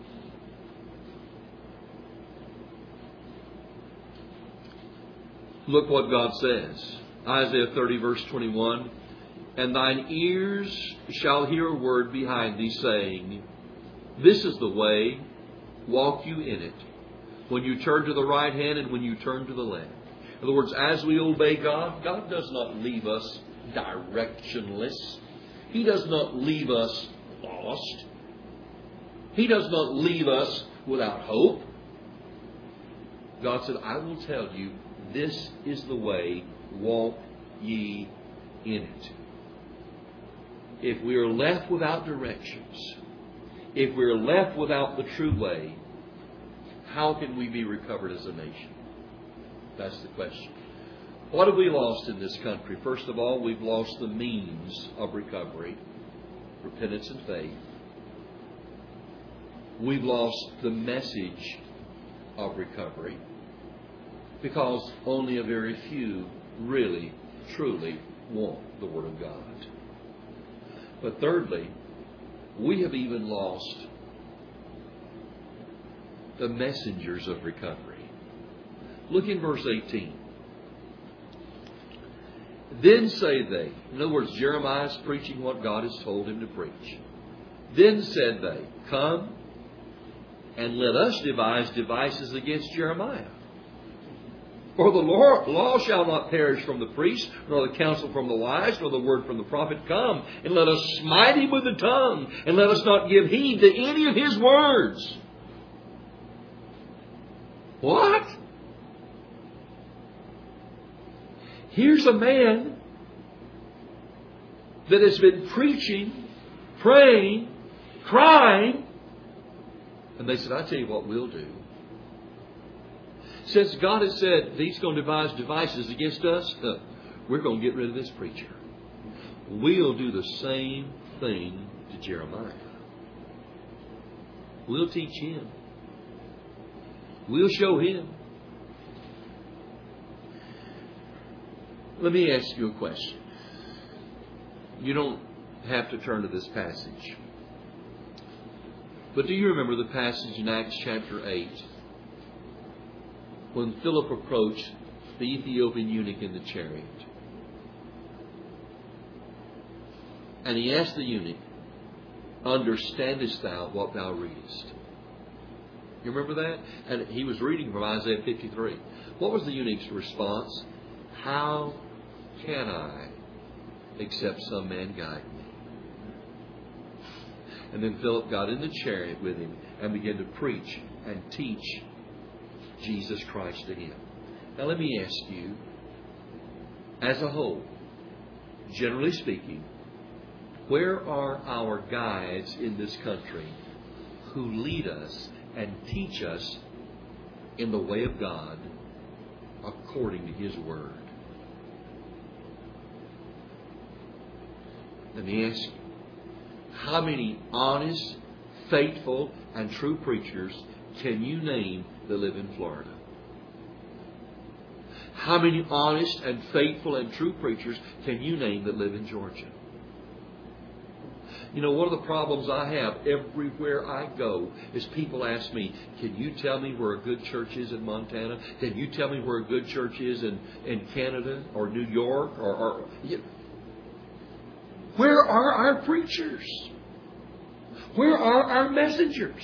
Look what God says. Isaiah 30 verse 21. And thine ears shall hear a word behind thee saying, This is the way, walk you in it. When you turn to the right hand and when you turn to the left. In other words, as we obey God, God does not leave us directionless. He does not leave us lost. He does not leave us without hope. God said, I will tell you, this is the way, walk ye in it. If we are left without directions, if we are left without the true way, how can we be recovered as a nation? That's the question. What have we lost in this country? First of all, we've lost the means of recovery, repentance and faith. We've lost the message of recovery because only a very few really, truly want the Word of God. But thirdly, we have even lost the messengers of recovery. Look in verse 18. Then say they. In other words, Jeremiah is preaching what God has told him to preach. Then said they, come and let us devise devices against Jeremiah. For the law shall not perish from the priest, nor the counsel from the wise, nor the word from the prophet. Come, and let us smite him with the tongue, and let us not give heed to any of his words. What? Here's a man that has been preaching, praying, crying, and they said, I tell you what we'll do. Since God has said He's going to devise devices against us, we're going to get rid of this preacher. We'll do the same thing to Jeremiah. We'll teach him. We'll show him. Let me ask you a question. You don't have to turn to this passage. But do you remember the passage in Acts chapter 8? When Philip approached the Ethiopian eunuch in the chariot. And he asked the eunuch, understandest thou what thou readest? You remember that? And he was reading from Isaiah 53. What was the eunuch's response? How can I except some man guide me? And then Philip got in the chariot with him and began to preach and teach Jesus Christ to him. Now let me ask you, as a whole, generally speaking, where are our guides in this country who lead us and teach us in the way of God according to His Word? Let me ask you, how many honest, faithful, and true preachers can you name that live in Florida? How many honest and faithful and true preachers can you name that live in Georgia? You know, one of the problems I have everywhere I go is people ask me, can you tell me where a good church is in Montana? Can you tell me where a good church is in Canada or New York? Where are our preachers? Where are our messengers?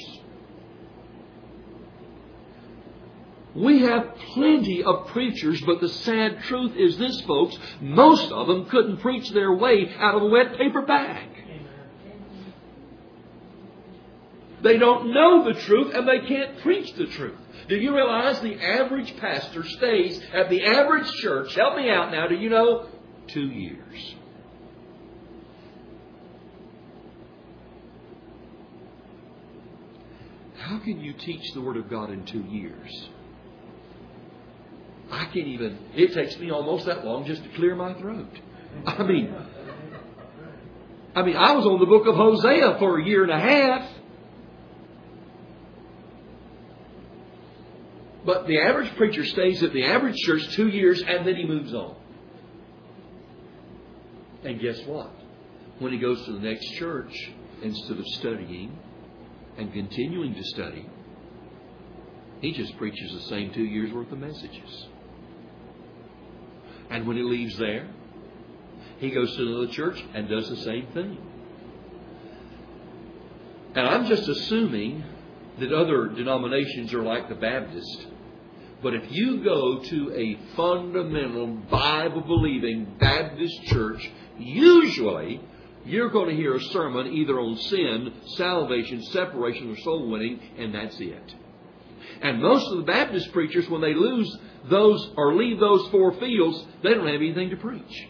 We have plenty of preachers, but the sad truth is this, folks. Most of them couldn't preach their way out of a wet paper bag. They don't know the truth and they can't preach the truth. Do you realize the average pastor stays at the average church, help me out now, do you know, 2 years? How can you teach the Word of God in 2 years? I can't even, it takes me almost that long just to clear my throat. I mean, I was on the book of Hosea for 1.5 years. But the average preacher stays at the average church 2 years and then he moves on. And guess what? When he goes to the next church, instead of studying and continuing to study, he just preaches the same 2 years worth of messages. And when he leaves there, he goes to another church and does the same thing. And I'm just assuming that other denominations are like the Baptist. But if you go to a fundamental Bible-believing Baptist church, usually you're going to hear a sermon either on sin, salvation, separation, or soul winning, and that's it. And most of the Baptist preachers, when they lose those or leave those 4 fields, they don't have anything to preach.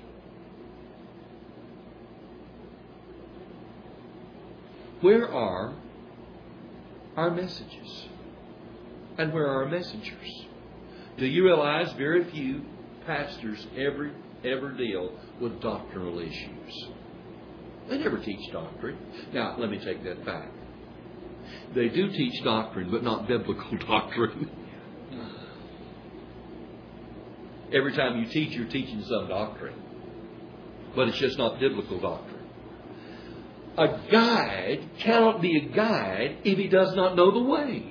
Where are our messages? And where are our messengers? Do you realize very few pastors ever deal with doctrinal issues? They never teach doctrine. Now, let me take that back. They do teach doctrine, but not biblical doctrine. Every time you teach, you're teaching some doctrine. But it's just not biblical doctrine. A guide cannot be a guide if he does not know the way.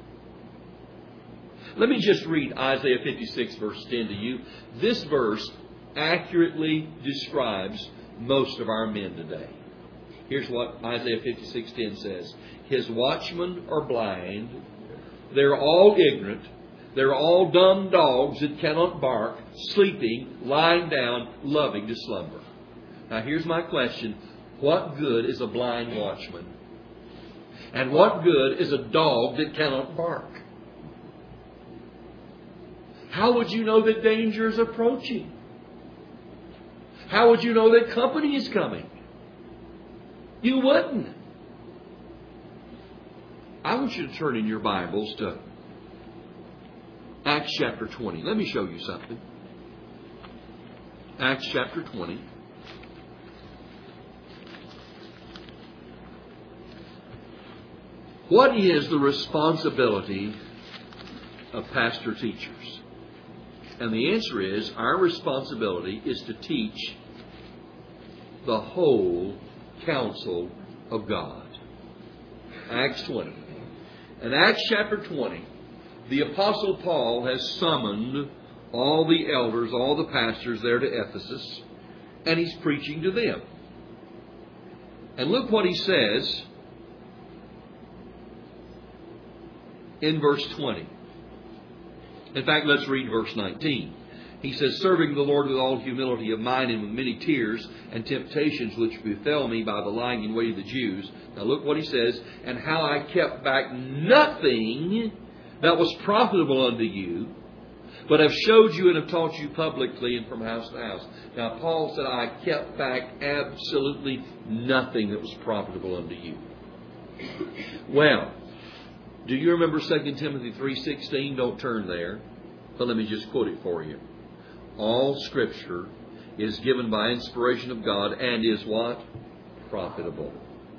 Let me just read Isaiah 56 verse 10 to you. This verse accurately describes most of our men today. Here's what Isaiah 56:10 says. His watchmen are blind. They're all ignorant. They're all dumb dogs that cannot bark, sleeping, lying down, loving to slumber. Now here's my question. What good is a blind watchman? And what good is a dog that cannot bark? How would you know that danger is approaching? How would you know that company is coming? You wouldn't. I want you to turn in your Bibles to Acts chapter 20. Let me show you something. Acts chapter 20. What is the responsibility of pastor teachers? And the answer is, our responsibility is to teach the whole counsel of God. Acts 20. In Acts chapter 20, the Apostle Paul has summoned all the elders, all the pastors there to Ephesus, and he's preaching to them. And look what he says in verse 20. In fact, let's read verse 19. He says, serving the Lord with all humility of mind and with many tears and temptations which befell me by the lying in wait of the Jews. Now look what he says. And how I kept back nothing that was profitable unto you, but have showed you and have taught you publicly and from house to house. Now Paul said, I kept back absolutely nothing that was profitable unto you. Well, do you remember 2 Timothy 3:16? Don't turn there, but let me just quote it for you. All Scripture is given by inspiration of God and is what? Profitable.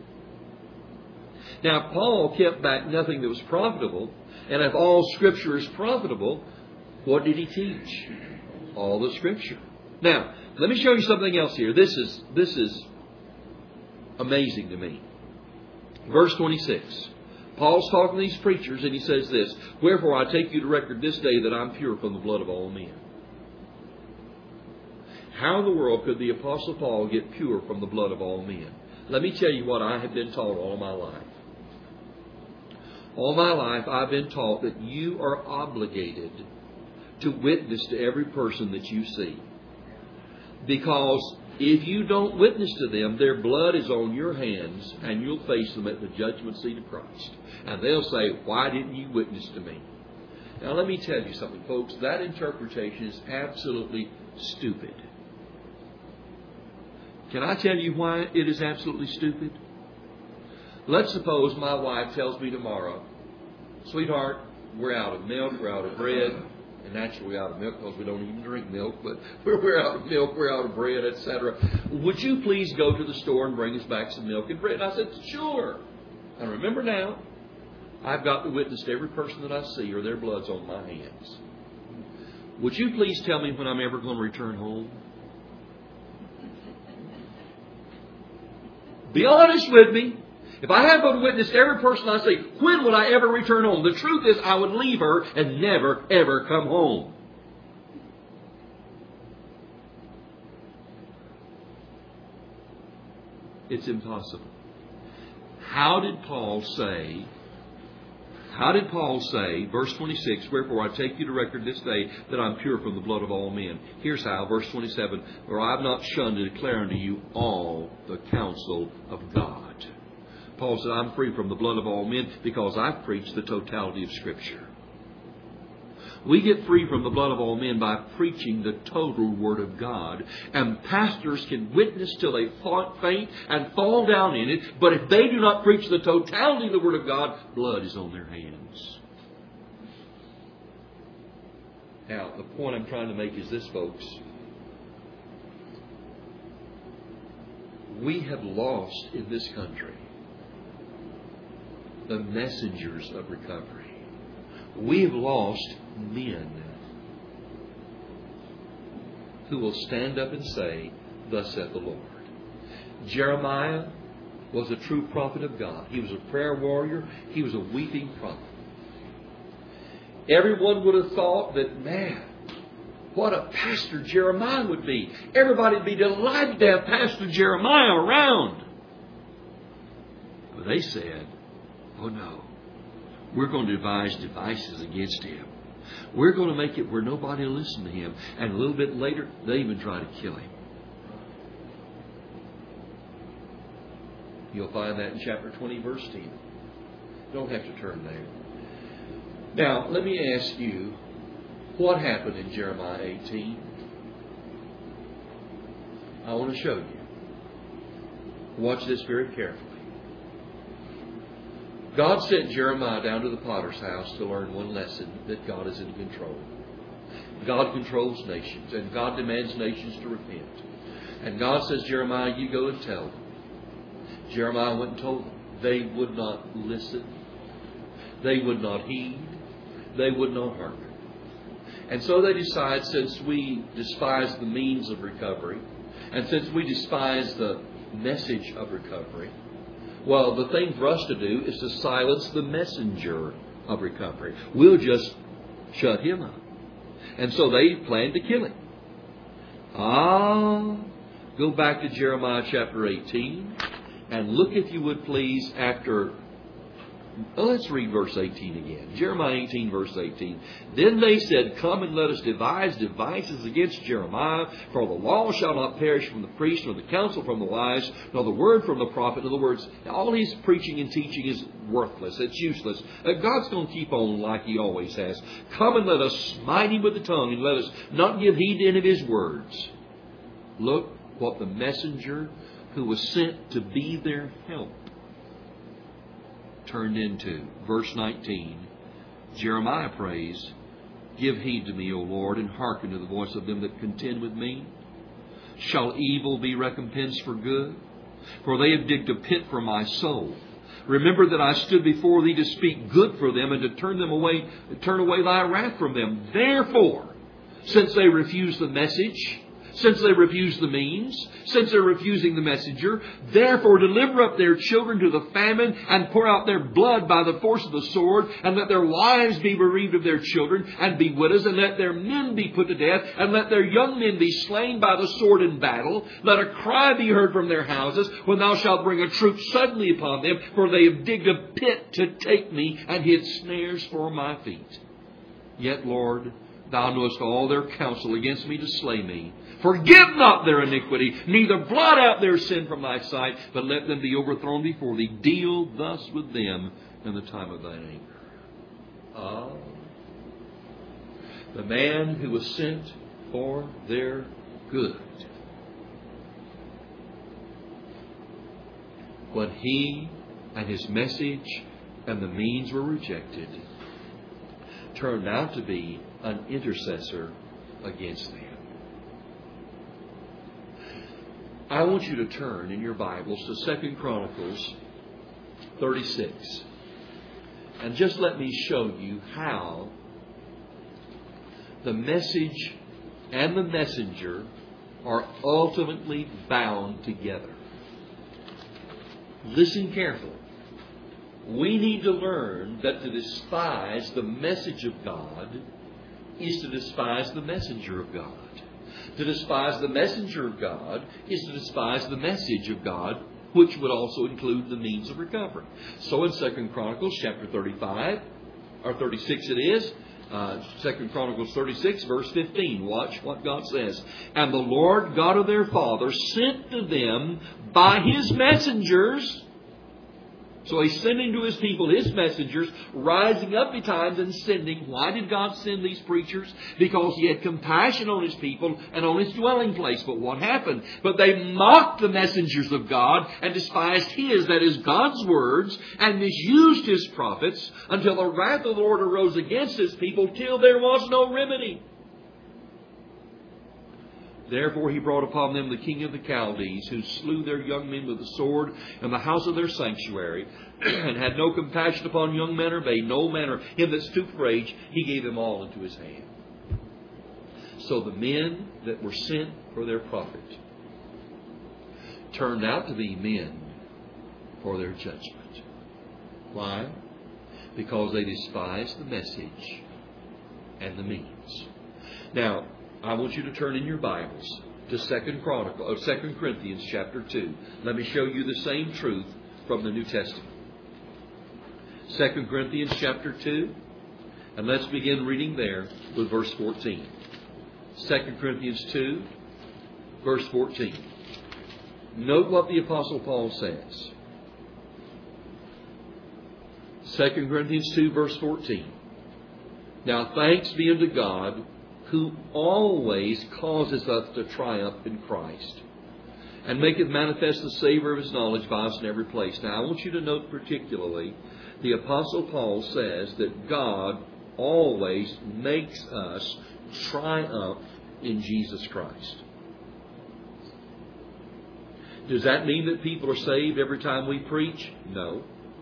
Now, Paul kept back nothing that was profitable, and if all Scripture is profitable, what did he teach? All the Scripture. Now, let me show you something else here. This is amazing to me. Verse 26. Paul's talking to these preachers, and he says this, wherefore I take you to record this day that I'm pure from the blood of all men. How in the world could the Apostle Paul get pure from the blood of all men? Let me tell you what I have been taught all my life. All my life I've been taught that you are obligated to witness to every person that you see. Because if you don't witness to them, their blood is on your hands and you'll face them at the judgment seat of Christ. And they'll say, why didn't you witness to me? Now let me tell you something, folks. That interpretation is absolutely stupid. Can I tell you why it is absolutely stupid? Let's suppose my wife tells me tomorrow, sweetheart, we're out of milk, we're out of bread. And naturally we're out of milk because we don't even drink milk, but we're out of milk, we're out of bread, etc. Would you please go to the store and bring us back some milk and bread? And I said, sure. And remember now, I've got to witness to every person that I see or their blood's on my hands. Would you please tell me when I'm ever going to return home? Be honest with me. If I have to witness to every person I see, when would I ever return home? The truth is I would leave her and never, ever come home. It's impossible. How did Paul say, verse 26, wherefore I take you to record this day that I'm pure from the blood of all men. Here's how, verse 27, for I have not shunned to declare unto you all the counsel of God. Paul said, I'm free from the blood of all men because I've preached the totality of Scripture. We get free from the blood of all men by preaching the total Word of God. And pastors can witness till they faint and fall down in it. But if they do not preach the totality of the Word of God, blood is on their hands. Now, the point I'm trying to make is this, folks. We have lost in this country the messengers of recovery. We have lost men who will stand up and say, thus saith the Lord. Jeremiah was a true prophet of God. He was a prayer warrior. He was a weeping prophet. Everyone would have thought that, man, what a pastor Jeremiah would be. Everybody would be delighted to have Pastor Jeremiah around. But they said, oh no, we're going to devise devices against him. We're going to make it where nobody will listen to him. And a little bit later, they even try to kill him. You'll find that in chapter 20, verse 10. You don't have to turn there. Now, let me ask you, what happened in Jeremiah 18? I want to show you. Watch this very carefully. God sent Jeremiah down to the potter's house to learn one lesson, that God is in control. God controls nations, and God demands nations to repent. And God says, Jeremiah, you go and tell them. Jeremiah went and told them. They would not listen. They would not heed. They would not hearken. And so they decide, since we despise the means of recovery, and since we despise the message of recovery, well, the thing for us to do is to silence the messenger of recovery. We'll just shut him up. And so they planned to kill him. Go back to Jeremiah chapter 18 and look, if you would please, after... let's read verse 18 again. Jeremiah 18, verse 18. Then they said, come and let us devise devices against Jeremiah, for the law shall not perish from the priest, nor the counsel from the wise, nor the word from the prophet. In other words, all his preaching and teaching is worthless. It's useless. God's going to keep on like he always has. Come and let us smite him with the tongue, and let us not give heed to any of his words. Look what the messenger who was sent to be their help turned into. Verse 19. Jeremiah prays, give heed to me, O Lord, and hearken to the voice of them that contend with me. Shall evil be recompensed for good? For they have digged a pit for my soul. Remember that I stood before thee to speak good for them, and to turn away thy wrath from them. Therefore, since they refuse the message, since they refuse the means, since they're refusing the messenger, therefore deliver up their children to the famine, and pour out their blood by the force of the sword, and let their wives be bereaved of their children, and be widows, and let their men be put to death, and let their young men be slain by the sword in battle. Let a cry be heard from their houses, when thou shalt bring a troop suddenly upon them, for they have digged a pit to take me, and hid snares for my feet. Yet, Lord, thou knowest all their counsel against me to slay me. Forgive not their iniquity, neither blot out their sin from thy sight, but let them be overthrown before thee. Deal thus with them in the time of thine anger. The man who was sent for their good, when he and his message and the means were rejected, turned out to be an intercessor against them. I want you to turn in your Bibles to 2 Chronicles 36. And just let me show you how the message and the messenger are ultimately bound together. Listen carefully. We need to learn that to despise the message of God is to despise the messenger of God. To despise the messenger of God is to despise the message of God, which would also include the means of recovery. So in 2 Chronicles chapter 35, or 36 it is, 2 Chronicles 36, verse 15. Watch what God says. And the Lord God of their fathers sent to them by his messengers. So he's sending to his people his messengers, rising up betimes and sending. Why did God send these preachers? Because he had compassion on his people and on his dwelling place. But what happened? But they mocked the messengers of God and despised his, that is God's words, and misused his prophets, until the wrath of the Lord arose against his people, till there was no remedy. Therefore he brought upon them the king of the Chaldees, who slew their young men with the sword in the house of their sanctuary, and had no compassion upon young men or maid, no man or him that stooped for age, he gave them all into his hand. So the men that were sent for their prophet turned out to be men for their judgment. Why? Because they despised the message and the means. Now, I want you to turn in your Bibles to 2 Corinthians chapter 2. Let me show you the same truth from the New Testament. 2 Corinthians chapter 2, and let's begin reading there with verse 14. 2 Corinthians 2, verse 14. Note what the Apostle Paul says. 2 Corinthians 2, verse 14. Now thanks be unto God, who always causes us to triumph in Christ, and maketh manifest the savour of His knowledge by us in every place. Now I want you to note particularly, the Apostle Paul says that God always makes us triumph in Jesus Christ. Does that mean that people are saved every time we preach? No.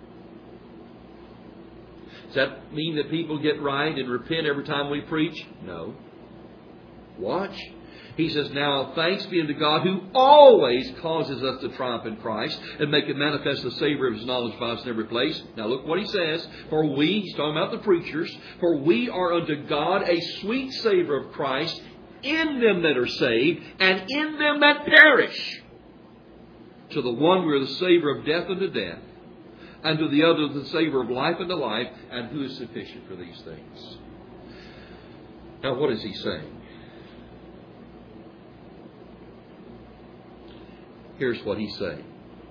Does that mean that people get right and repent every time we preach? No. Watch. He says, now thanks be unto God, who always causes us to triumph in Christ, and make it manifest the savour of His knowledge by us in every place. Now look what he says. For we, he's talking about the preachers, for we are unto God a sweet savour of Christ in them that are saved, and in them that perish. To the one we are the savour of death unto death, and to the other the savour of life unto life. And who is sufficient for these things? Now what is he saying? Here's what he's saying.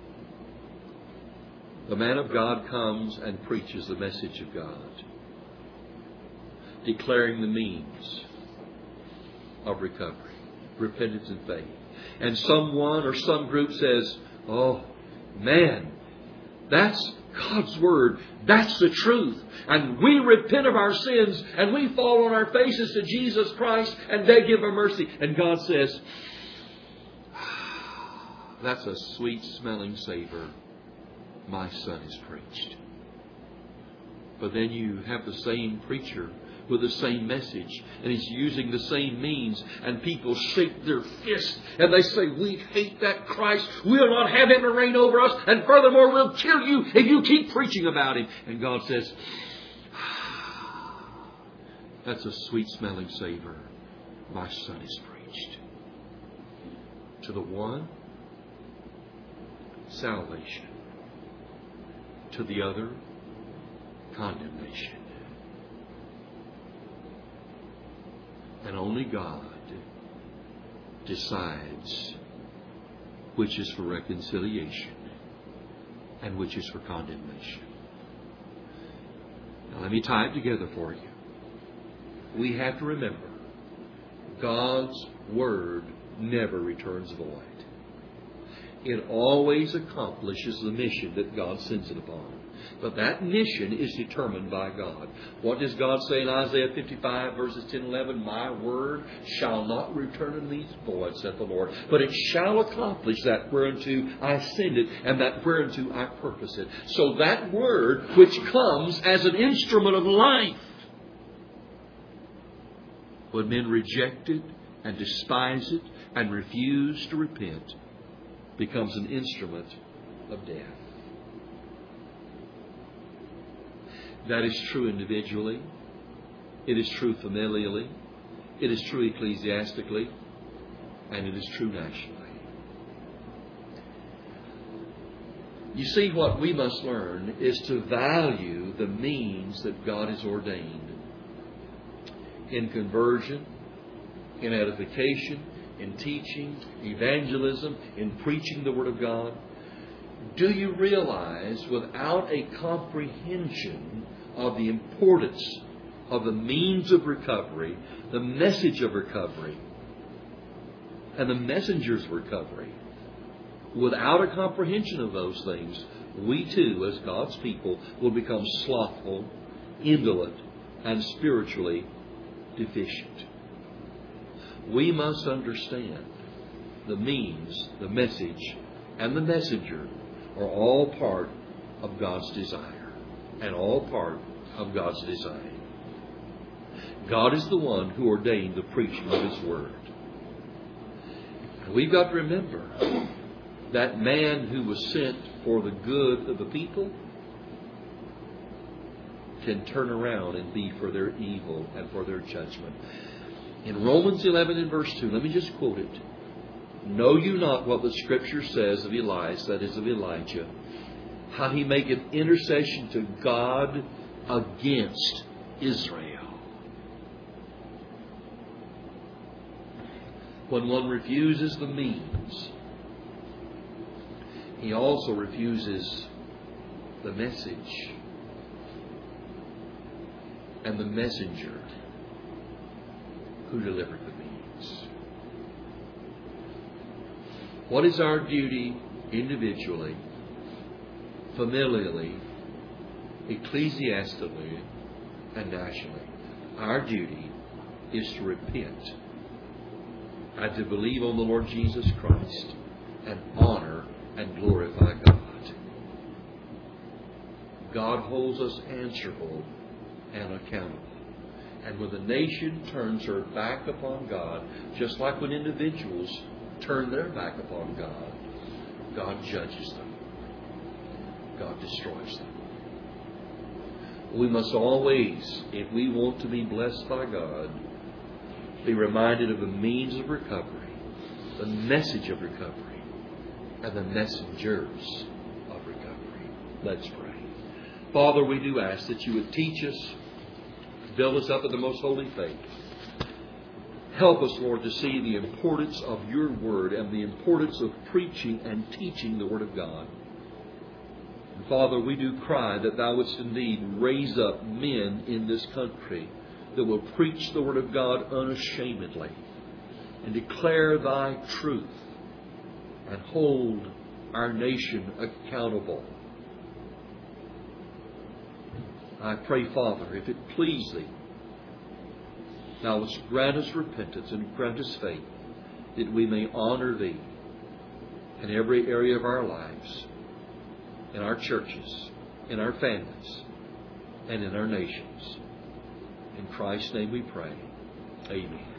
The man of God comes and preaches the message of God, declaring the means of recovery, repentance and faith. And someone or some group says, oh, man, that's God's Word. That's the truth. And we repent of our sins and we fall on our faces to Jesus Christ and they give Him mercy. And God says, that's a sweet smelling savour my Son has preached. But then you have the same preacher with the same message, and he's using the same means, and people shake their fists and they say, we hate that Christ, we'll not have Him to reign over us, and furthermore we'll kill you if you keep preaching about Him. And God says, that's a sweet smelling savour my Son has preached. To the one, salvation. To the other, condemnation. And only God decides which is for reconciliation and which is for condemnation. Now let me tie it together for you. We have to remember, God's Word never returns void. It always accomplishes the mission that God sends it upon. But that mission is determined by God. What does God say in Isaiah 55 verses 10 and 11? My word shall not return unto me void, saith the Lord, but it shall accomplish that whereunto I send it, and that whereunto I purpose it. So that word which comes as an instrument of life, when men reject it and despise it and refuse to repent, becomes an instrument of death. That is true individually. It is true familially. It is true ecclesiastically. And it is true nationally. You see, what we must learn is to value the means that God has ordained in conversion, in edification, in teaching, evangelism, in preaching the Word of God. Do you realize, without a comprehension of the importance of the means of recovery, the message of recovery, and the messenger's recovery, without a comprehension of those things, we too, as God's people, will become slothful, indolent, and spiritually deficient. We must understand the means, the message, and the messenger are all part of God's desire and all part of God's design. God is the one who ordained the preaching of His Word. And we've got to remember that man who was sent for the good of the people can turn around and be for their evil and for their judgment. In Romans 11 and verse 2, let me just quote it. Know you not what the Scripture says of Elias, that is of Elijah, how he maketh intercession to God against Israel. When one refuses the means, he also refuses the message and the messenger who delivered the means. What is our duty individually, familially, ecclesiastically, and nationally? Our duty is to repent and to believe on the Lord Jesus Christ and honor and glorify God. God holds us answerable and accountable. And when the nation turns her back upon God, just like when individuals turn their back upon God, God judges them. God destroys them. We must always, if we want to be blessed by God, be reminded of the means of recovery, the message of recovery, and the messengers of recovery. Let's pray. Father, we do ask that you would teach us, build us up in the most holy faith. Help us, Lord, to see the importance of your word and the importance of preaching and teaching the word of God. And Father, we do cry that thou wouldst indeed raise up men in this country that will preach the word of God unashamedly and declare thy truth and hold our nation accountable. I pray, Father, if it please thee, thou wouldst grant us repentance and grant us faith, that we may honor thee in every area of our lives, in our churches, in our families, and in our nations. In Christ's name we pray. Amen.